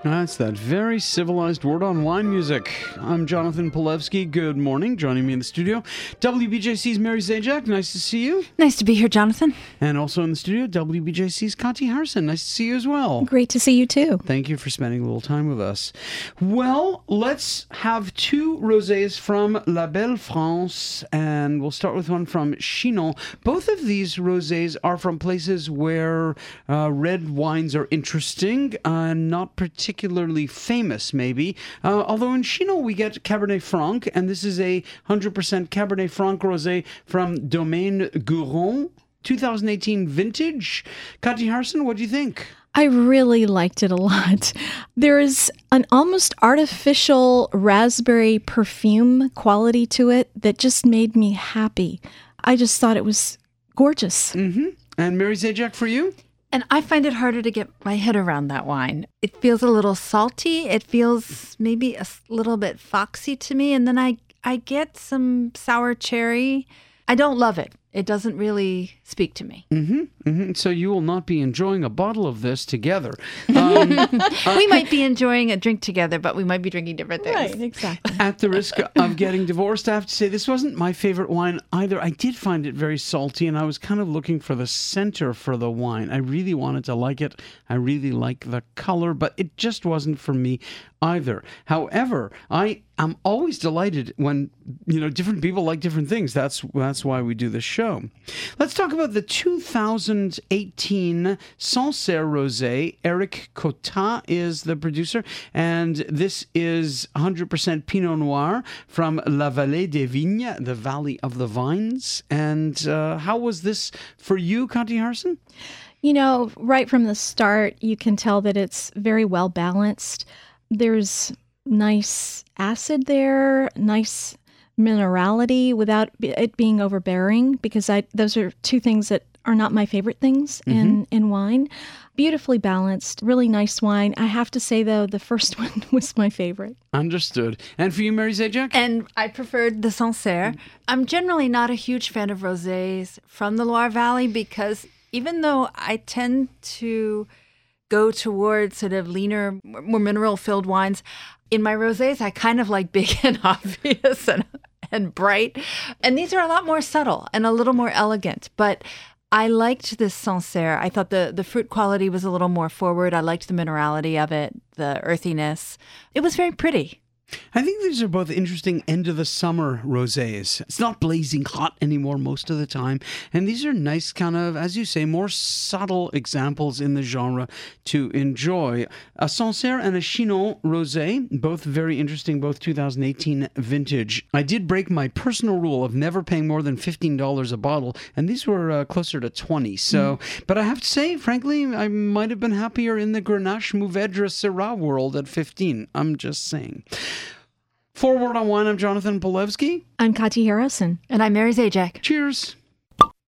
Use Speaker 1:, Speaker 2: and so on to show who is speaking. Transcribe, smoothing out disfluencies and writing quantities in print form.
Speaker 1: That's that very civilized word on wine music. I'm Jonathan Polevsky. Good morning. Joining me in the studio, WBJC's Mary Zajac. Nice to see you.
Speaker 2: Nice to be here, Jonathan.
Speaker 1: And also in the studio, WBJC's Conti Harrison. Nice to see you as well.
Speaker 3: Great to see you too.
Speaker 1: Thank you for spending a little time with us. Well, let's have two rosés from La Belle France, and we'll start with one from Chinon. Both of these rosés are from places where red wines are interesting, not particularly famous, maybe. Although in Chinon we get Cabernet Franc, and this is a 100% Cabernet Franc rosé from Domaine Guron, 2018 vintage. Conti Harrison, what do you think?
Speaker 3: I really liked it a lot. There is an almost artificial raspberry perfume quality to it that just made me happy. I just thought it was gorgeous.
Speaker 1: Mm-hmm. And Mary Zajac, for you?
Speaker 2: And I find it harder to get my head around that wine. It feels a little salty. It feels maybe a little bit foxy to me. And then I get some sour cherry. I don't love it. It doesn't really speak to me.
Speaker 1: Mm-hmm, mm-hmm. So you will not be enjoying a bottle of this together.
Speaker 2: We might be enjoying a drink together, but we might be drinking different things.
Speaker 3: Right, exactly.
Speaker 1: At the risk of getting divorced, I have to say this wasn't my favorite wine either. I did find it very salty, and I was kind of looking for the center for the wine. I really wanted to like it. I really like the color, but it just wasn't for me either. However, I am always delighted when, different people like different things. That's why we do this show. Let's talk about the 2018 Sancerre Rosé. Eric Cotat is the producer, and this is 100% Pinot Noir from La Vallée des Vignes, the Valley of the Vines. And how was this for you, Conti Harrison?
Speaker 3: Right from the start, you can tell that it's very well balanced. There's nice acid there, nice minerality without it being overbearing, because those are two things that are not my favorite things in wine. Beautifully balanced, really nice wine. I have to say, though, the first one was my favorite.
Speaker 1: Understood. And for you, Mary Zajac?
Speaker 2: And I preferred the Sancerre. I'm generally not a huge fan of rosés from the Loire Valley, because even though I tend to go towards sort of leaner, more mineral-filled wines, in my rosés, I kind of like big and obvious and bright. And these are a lot more subtle and a little more elegant. But I liked this Sancerre. I thought the fruit quality was a little more forward. I liked the minerality of it, the earthiness. It was very pretty.
Speaker 1: I think these are both interesting end-of-the-summer rosés. It's not blazing hot anymore most of the time. And these are nice kind of, as you say, more subtle examples in the genre to enjoy. A Sancerre and a Chinon rosé, both very interesting, both 2018 vintage. I did break my personal rule of never paying more than $15 a bottle, and these were closer to $20. So, but I have to say, frankly, I might have been happier in the Grenache Mourvèdre Syrah world at $15. I'm just saying. For Word on Wine, I'm Jonathan Polevsky.
Speaker 3: I'm Conti Harrison.
Speaker 2: And I'm Mary Zajac.
Speaker 1: Cheers.